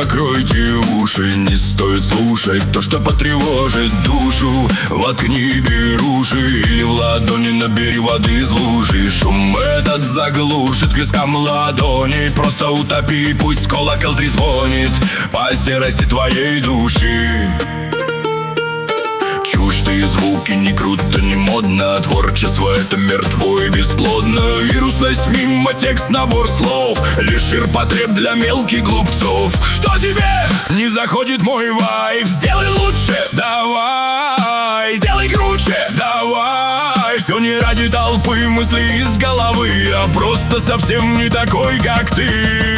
закройте уши, не стоит слушать то, что потревожит душу. Воткни беруши или в ладони набери воды из лужи. Шум этот заглушит к вискам ладони. Просто утопи, пусть колокол трезвонит по серости твоей души. Чушь ты, звуки не круто, не модно. Творчество это мертво и бесплодно. Вирусность мимо текст, набор слов, лишь ширпотреб для мелких глупцов. Что тебе не заходит мой вайб? Сделай лучше, давай. Сделай круче, давай. Все не ради толпы, мысли из головы, а просто совсем не такой, как ты.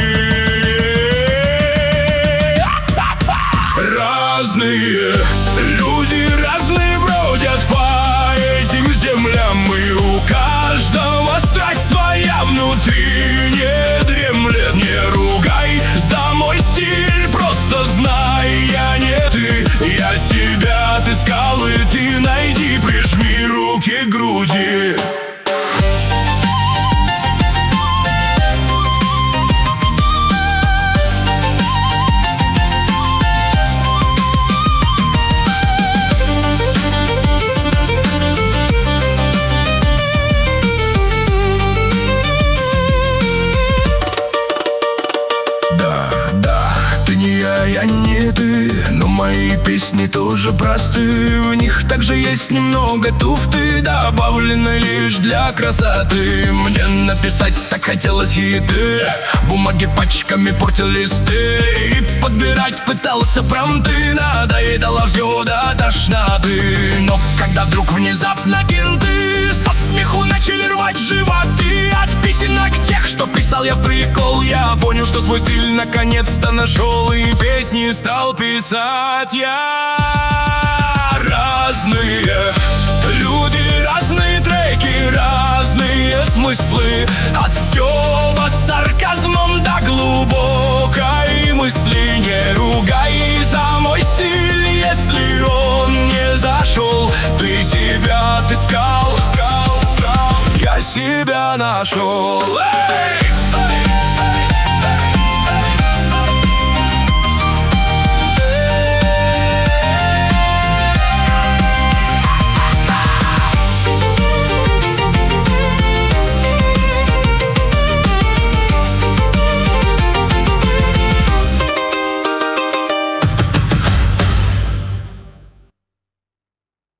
Разные люди, разные бродят по этим землям, и у каждого страсть своя внутри не дремлет. Не ругай за мой стиль, просто знай, я не ты. Я себя отыскал, и ты найди, прижми руки к груди. Я не ты, но мои песни тоже просты. В них также есть немного туфты, добавленной лишь для красоты. Мне написать так хотелось хиты, бумаги пачками портил листы, и подбирать пытался промты. Надоедало все до тошноты. Но когда вдруг внезапно кенты со смеху начали рвать животы от песенок тех, что писал я в прикол, я понял, что свой стиль наконец-то нашел, и песни стал писать я. Разные люди, разные треки, разные смыслы, от стёба с сарказмом до глубокой мысли. Не ругай за мой стиль, если он не зашел. Ты себя отыскал, я себя нашел. Эй!